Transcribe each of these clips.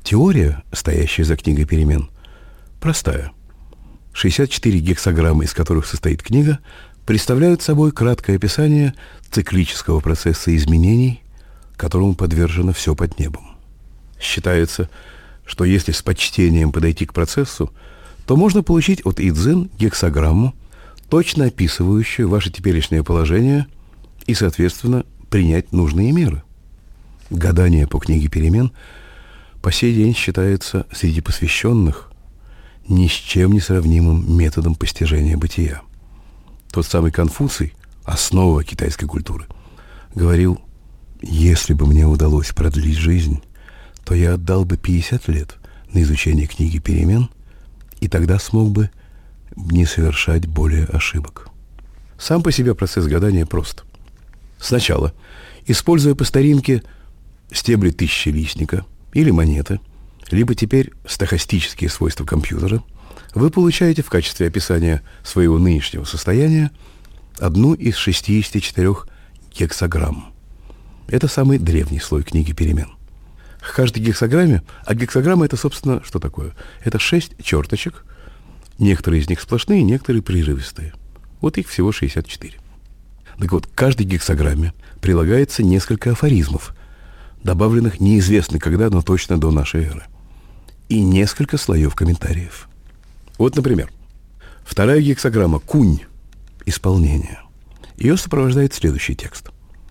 Теория, стоящая за книгой перемен, простая. 64 гексаграммы, из которых состоит книга, представляют собой краткое описание циклического процесса изменений, которому подвержено все под небом. Считается, что если с почтением подойти к процессу, то можно получить от Идзин гексаграмму, точно описывающую ваше теперешнее положение и, соответственно, принять нужные меры. Гадание по книге перемен по сей день считается среди посвященных ни с чем не сравнимым методом постижения бытия. Тот самый Конфуций, основа китайской культуры, говорил: «Если бы мне удалось продлить жизнь, то я отдал бы 50 лет на изучение книги перемен, и тогда смог бы не совершать более ошибок». Сам по себе процесс гадания прост. Сначала, используя по старинке стебли тысячелистника или монеты, либо теперь стохастические свойства компьютера, вы получаете в качестве описания своего нынешнего состояния одну из 64 гексаграмм. Это самый древний слой книги перемен. К каждой гексаграмме, а гексаграмма — это, собственно, что такое? Это 6 черточек, некоторые из них сплошные, некоторые прерывистые. Вот их всего 64. Так вот, к каждой гексаграмме прилагается несколько афоризмов, добавленных неизвестно когда, но точно до нашей эры, и несколько слоев комментариев. Вот, например, вторая гексаграмма «Кунь» — исполнение. Ее сопровождает следующий текст.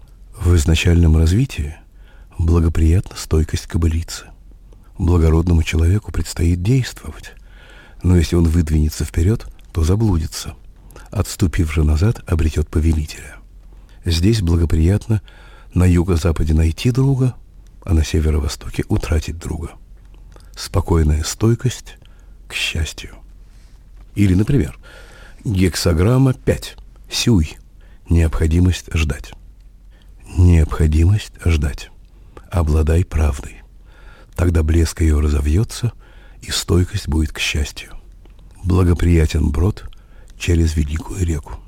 В изначальном развитии благоприятна стойкость кобылицы. Благородному человеку предстоит действовать, но если он выдвинется вперед, то заблудится. Отступив же назад, обретет повелителя. Здесь благоприятно на юго-западе найти друга, а на северо-востоке утратить друга. Спокойная стойкость к счастью. Или, например, гексаграмма 5. Сюй. Необходимость ждать. Необходимость ждать. Обладай правдой. Тогда блеск ее разовьется, и стойкость будет к счастью. Благоприятен брод через великую реку.